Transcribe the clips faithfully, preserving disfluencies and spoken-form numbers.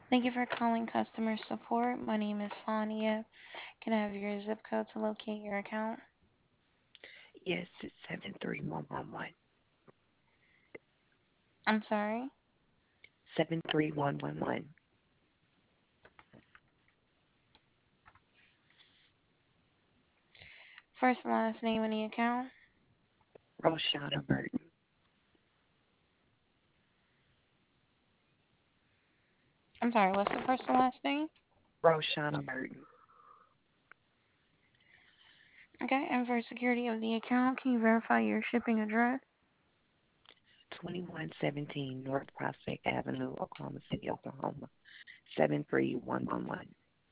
Thank you for calling customer support. My name is Sonia. Can I have your zip code to locate your account? Yes, it's seven three one one one. I'm sorry. Seven three one one one. First and last name on the account. Roshana Burton. I'm sorry, what's the first and last name? Roshana Burton. Okay, and for security of the account, can you verify your shipping address? Twenty-one seventeen North Prospect Avenue, Oklahoma City, Oklahoma. Seven three one one one.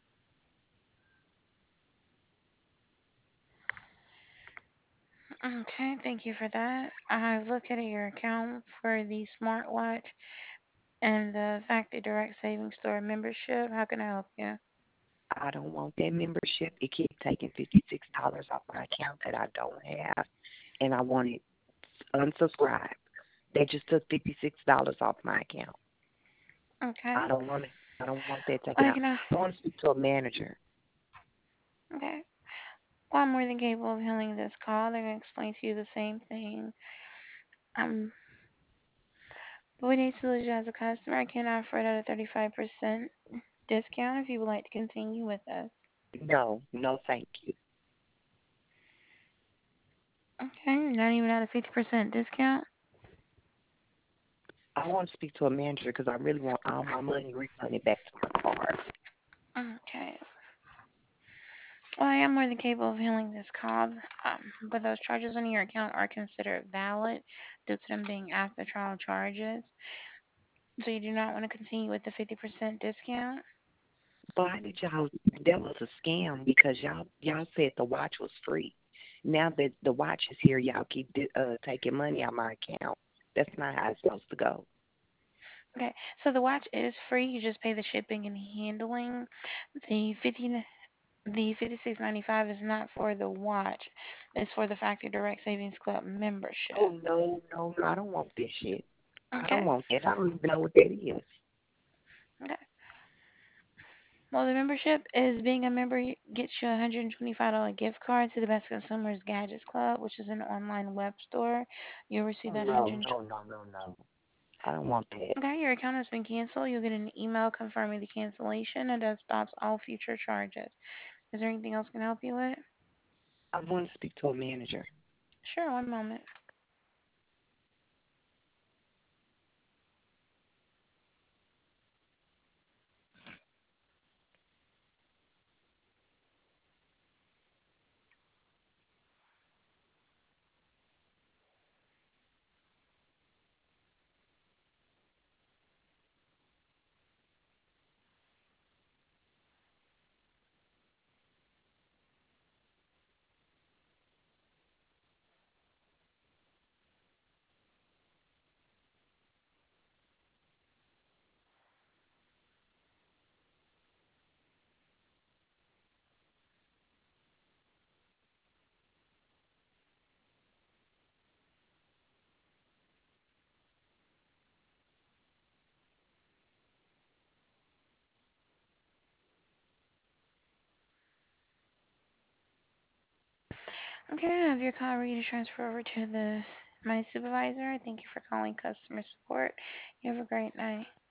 Okay, thank you for that. I've looked at your account for the smartwatch and the Factory Direct Savings Store membership. How can I help you? I don't want that membership. It keeps taking fifty-six dollars off my account that I don't have, and I want it unsubscribed. They just took fifty-six dollars off my account. I Okay. don't want it. I don't want that taken Well, out. can I? I want to speak to a manager. Okay. Well, I'm more than capable of handling this call. They're going to explain to you the same thing. Um, but we need to lose you as a customer. I can offer it at a thirty-five percent discount if you would like to continue with us. No, no, thank you. Okay, not even at a fifty percent discount. I want to speak to a manager because I really want all my money refunded back to my card. Okay. Well, I am more than capable of handling this call, um, but those charges on your account are considered valid due to them being after trial charges. So you do not want to continue with the fifty percent discount. Why did y'all? That was a scam because y'all y'all said the watch was free. Now that the watch is here, y'all keep uh, taking money out my account. That's not how it's supposed to go. Okay, so the watch is free. You just pay the shipping and handling. The fifty the fifty-six ninety-five is not for the watch. It's for the Factory Direct Savings Club Oh membership. no, no, no! I don't want this shit. I don't Okay. want that. I don't even know what that is. Okay. Well, the membership is being a member gets you a one hundred twenty-five dollars gift card to the Best Consumers Gadgets Club, which is an online web store. You'll receive Oh that no, one hundred. no, no, no, no! I don't want that. Okay, your account has been canceled. You'll get an email confirming the cancellation, and that stops all future charges. Is there anything else I can help you with? I want to speak to a manager. Sure, one moment. Okay, I have your call ready to transfer over to the my supervisor. Thank you for calling customer support. You have a great night.